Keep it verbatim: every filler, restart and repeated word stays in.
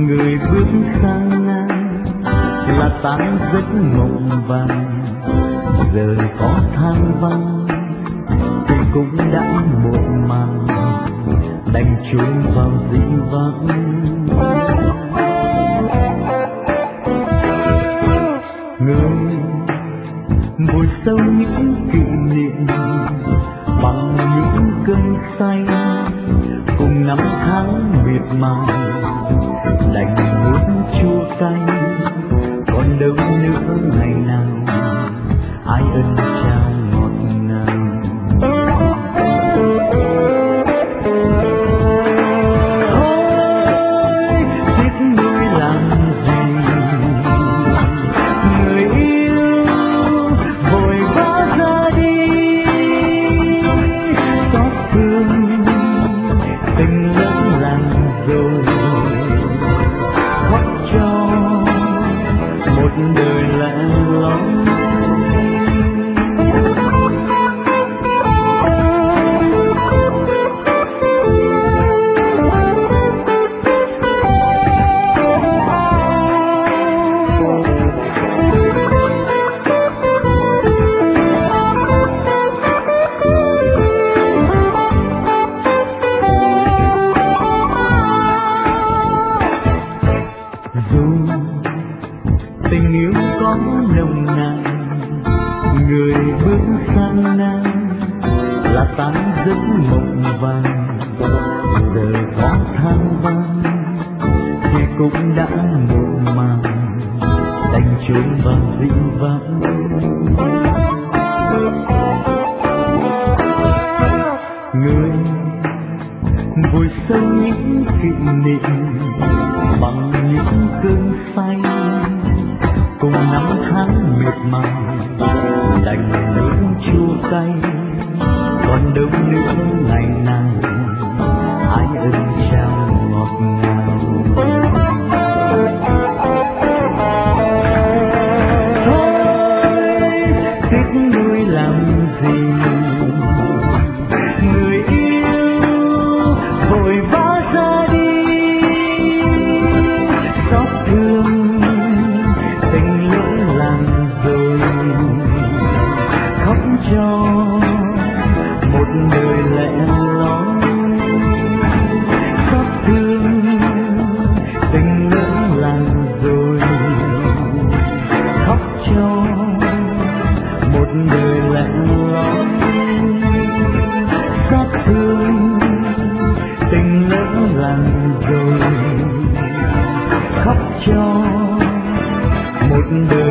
người bước sang ngang là tan giấc mộng vàng, giờ có than vắng thì cũng đã một màng, đành trốn vào dĩ vãng. Người vùi sâu những kỷ niệm bằng những cơn say, cùng năm tháng miệt mài đành muốn chua cay, còn đâu nữa ngày nào ai ân trao ngọt ngào. Thôi tiếc nuối làm gì, người yêu vội vã ra đi, xót thương tình lỡ làng rồi, khóc cho một đời lẻ loi. Tình yêu có nồng nàn, người bước sang ngang là tan giấc mộng vàng, giờ có than vắng thì cũng đã một màng, đành trốn vào dĩ vãng. Người vùi sâu những kỷ niệm bằng những cơn say, cùng năm tháng miệt mài đành nước chua cay, còn đâu nữa ngày nào ai ân trao ngọt ngào. Thôi tiếc nuối làm gì, người yêu vội vã ra đi, xót thương tình lỡ làng rồi, khóc cho một đời lẻ loi. Xót thương tình lỡ làng rồi, khóc cho một đời lẻ loi. Xót thương tình lỡ làng rồi, khóc cho một đời